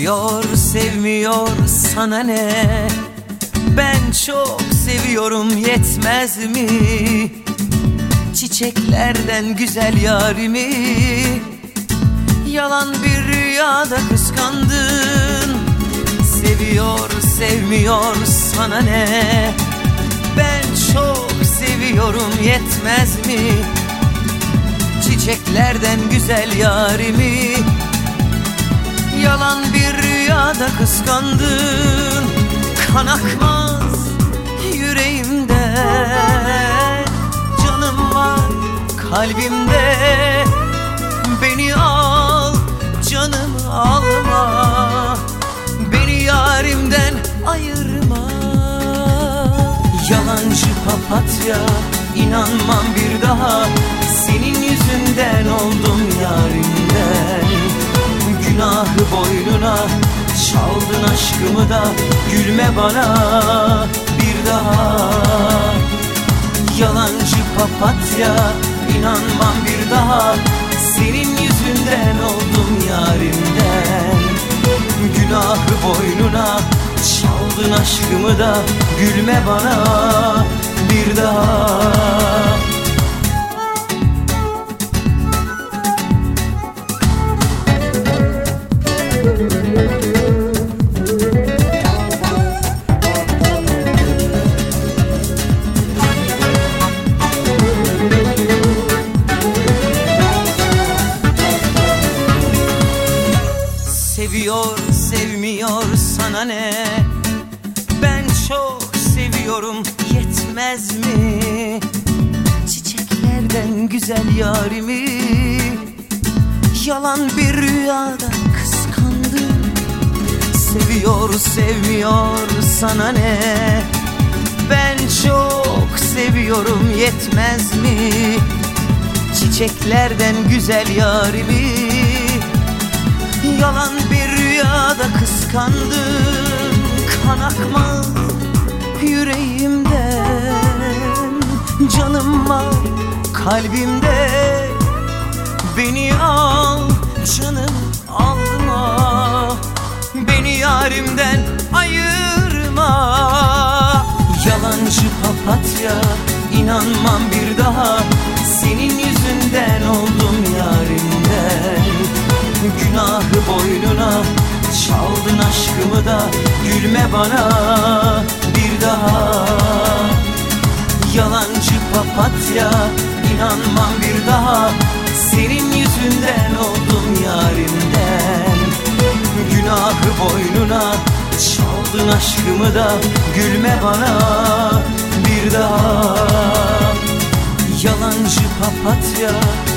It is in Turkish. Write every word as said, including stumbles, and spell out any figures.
Seviyor sevmiyor sana ne? Ben çok seviyorum yetmez mi? Çiçeklerden güzel yarimi yalan bir rüyada kıskandın. Seviyor sevmiyor sana ne? Ben çok seviyorum yetmez mi? Çiçeklerden güzel yarimi yalan bir rüyada kıskandın. Kan akmaz yüreğimde, canım var kalbimde. Beni al canımı alma, beni yarimden ayırma. Yalancı papatya, inanmam bir daha. Senin yüzünden oldum yarimden. Günahı boynuna, çaldın aşkımı da gülme bana bir daha. Yalancı papatya, inanmam bir daha. Senin yüzünden oldum yarimden. Günahı boynuna, çaldın aşkımı da gülme bana bir daha. Seviyor sevmiyor sana ne? Ben çok seviyorum yetmez mi? Çiçeklerden güzel yarimi yalan bir rüyada kıskandım. Seviyor sevmiyor sana ne? Ben çok seviyorum yetmez mi? Çiçeklerden güzel yarimi yalan bir rüyada kıskandın. Kan akmaz yüreğimden, canım var kalbimde. Beni al canım alma, beni yarimden ayırma. Yalancı papatya, inanmam bir daha. Senin yüzünden oldum yarimden. Günahı boynuna, çaldın aşkımı da gülme bana bir daha. Yalancı papatya, inanmam bir daha. Senin yüzünden oldum yarimden. Günahı boynuna, çaldın aşkımı da gülme bana bir daha. Yalancı papatya,